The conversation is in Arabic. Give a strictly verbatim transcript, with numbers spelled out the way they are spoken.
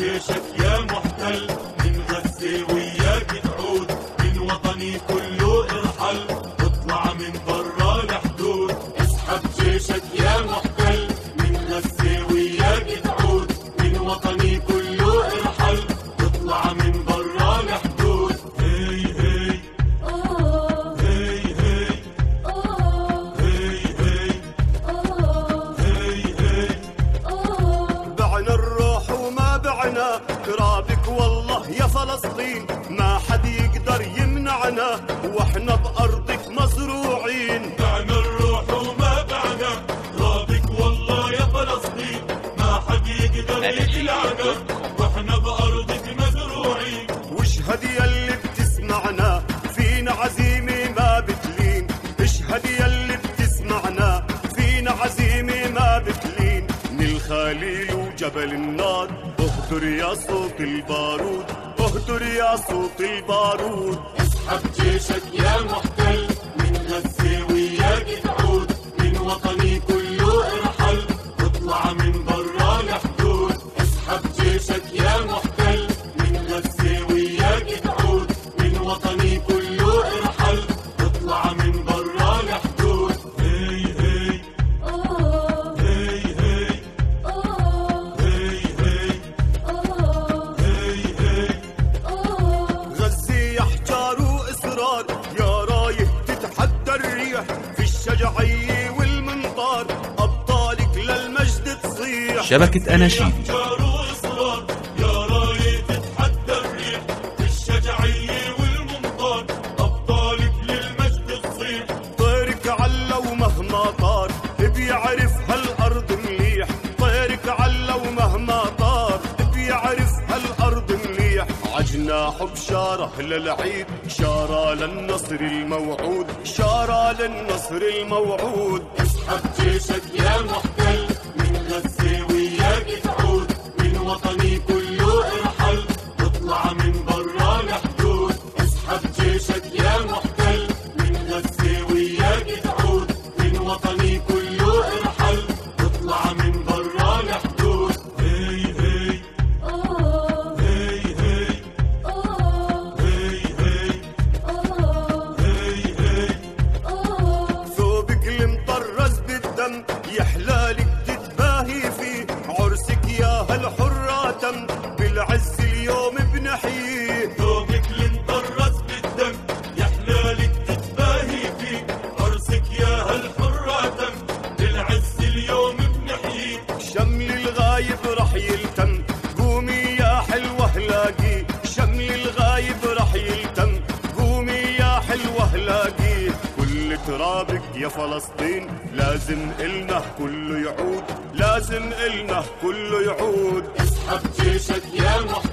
جيشك يا محتل، من غزة وياك تعود، من وطني كله ارحل، اطلع من برا الحدود. اسحب جيشك يا محتل، من غزة وياك تعود، من وطني كله ارحل، اطلع من برا الحدود. هي هي أوه هي هي أوه هي هي أوه هي هي أوه. بعنا الروح وما بعنا ترابك والله يا فلسطين، ما حد يقدر يمنعنا واحنا بأرضك مزروعين. بعنا الروح وما بعنا ترابك والله يا فلسطين، ما حد يقدر يقلعنا واحنا بأرضك مزروعين. واشهد يلي بتسمعنا فينا عزيمة ما بتلين، اشهد يلي بتسمعنا فينا عزيمة ما بتلين. من الخليل وجبل النار اهدر يا صوت البارود، اهدر يا صوت البارود. اسحب جيشك يا محتل، من غزة وياك تعود، من وطني كله ارحل، اطلع من برا الحدود. اسحب جيشك يا محتل، من غزة وياك تعود، من وطني كله ارحل، اطلع من برا الحدود. هي هي أوه هي هي أوه هي هي أوه هي هي أوه. غزة يا حجار وإصرار، يا رايه تتحدى الريح، في الشجاعية والمنطار أبطالك للمجد تصيح. شبكة أناشيد أحجار وإصرار، يا راية تتحدى الريح، بالشجاعية والمنطار أبطالك للمجد تصيح. طيرك علو مهما طار بيعرف هالأرض مليح، طيرك علو مهما طار بيعرف هالأرض مليح. عجناح بشارة للعيد، شارة للنصر الموعود، شارة للنصر الموعود. اسحب جيشك يا محتل، من غزة وياك تعود، من وطني كله ارحل، اطلع من برا الحدود. اسحب جيشك يا محتل، من غزة وياك تعود، من وطني كله ارحل، اطلع من برا الحدود. هي هي أوه هي هي أوه هي هي أوه هي هي أوه. ثوبك المطرز بالدم يحلالك تتباهي فيه، عرسك يا هالحرة تم بالعز اليوم بنحييه. ثوبك المطرز بالدم يحلالك تتباهي فيه، عرسك يا هالحرة تم بالعز اليوم بنحييه. شمل الغايب رح يلتم، قومي يا حلوة لاقي، شمل الغايب رح يلتم، قومي يا حلوة لاقي. كل ترابك يا فلسطين لازم إلنا كله يعود، لازم إلنا كله يعود. اسحب جيشك يا محتل،